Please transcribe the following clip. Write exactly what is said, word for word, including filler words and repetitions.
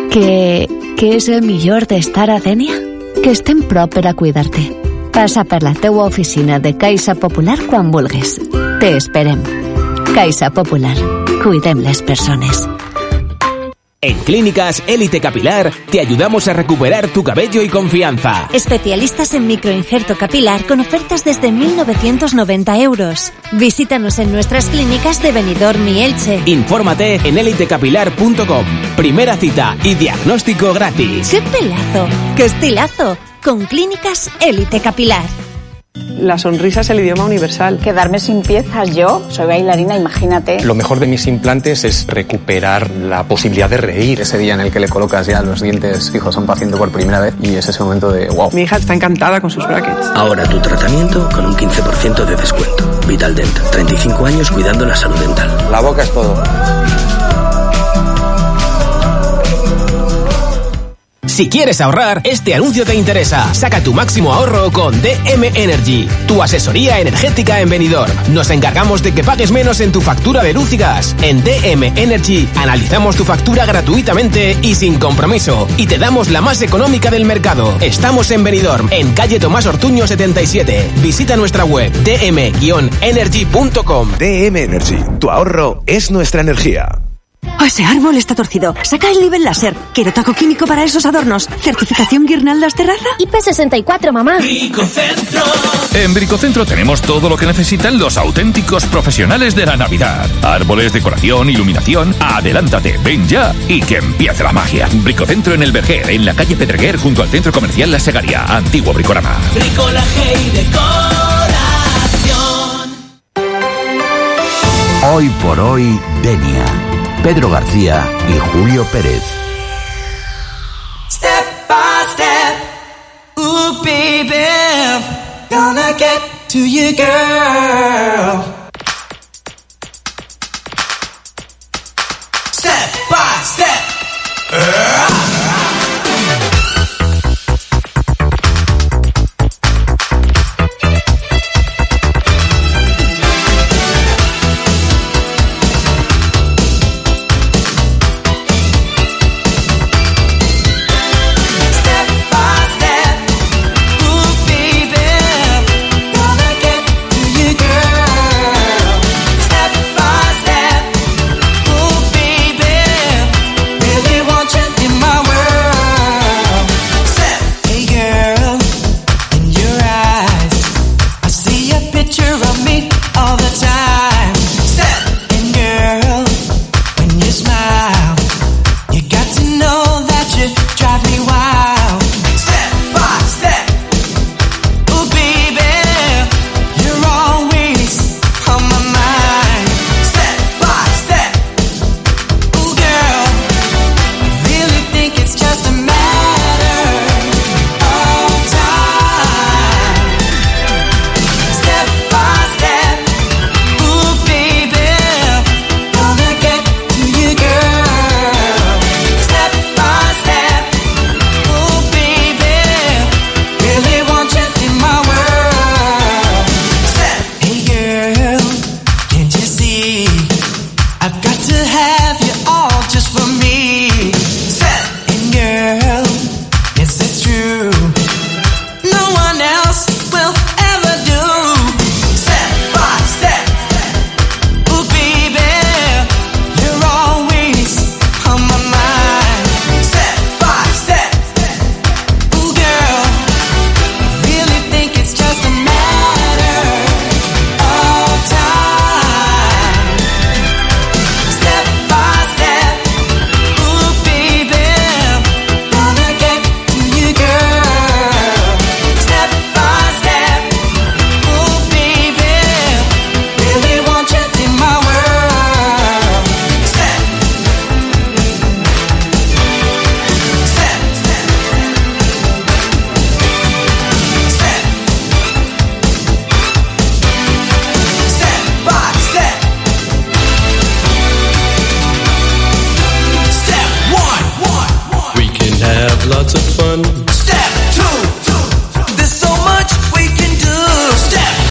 Que... què és el millor d'estar a Dénia? Que estem prop per a cuidar-te. Passa per la teua oficina de Caixa Popular quan vulguis. Te esperem. Caixa Popular. Cuidem les persones. En Clínicas Élite Capilar te ayudamos a recuperar tu cabello y confianza. Especialistas en microinjerto capilar con ofertas desde mil novecientos noventa euros. Visítanos en nuestras clínicas de Benidorm y Elche. Infórmate en élite capilar punto com. Primera cita y diagnóstico gratis. ¡Qué pelazo! ¡Qué estilazo! Con Clínicas Élite Capilar. La sonrisa es el idioma universal. Quedarme sin piezas, yo soy bailarina, imagínate. Lo mejor de mis implantes es recuperar la posibilidad de reír. Ese día en el que le colocas ya los dientes fijos a un paciente por primera vez y es ese momento de wow. Mi hija está encantada con sus brackets. Ahora tu tratamiento con un quince por ciento de descuento. Vitaldent, treinta y cinco años cuidando la salud dental. La boca es todo. Si quieres ahorrar, este anuncio te interesa. Saca tu máximo ahorro con D M Energy, tu asesoría energética en Benidorm. Nos encargamos de que pagues menos en tu factura de luz y gas. En D M Energy analizamos tu factura gratuitamente y sin compromiso. Y te damos la más económica del mercado. Estamos en Benidorm, en calle Tomás Ortuño setenta y siete. Visita nuestra web d m energy punto com. D M Energy, tu ahorro es nuestra energía. Oh, ese árbol está torcido. Saca el nivel láser. Quiero taco químico para esos adornos. Certificación Guirnaldas Terraza. I P sesenta y cuatro, mamá. Bricocentro. En Bricocentro tenemos todo lo que necesitan los auténticos profesionales de la Navidad. Árboles, decoración, iluminación. Adelántate, ven ya y que empiece la magia. Bricocentro en el Verger, en la calle Pedreguer, junto al Centro Comercial La Segaria. Antiguo Bricorama. Bricolaje y decoración. Hoy por hoy, Denia. Pedro García y Julio Pérez. Step by step, ooh baby, gonna get to you, girl. Step by step, uh.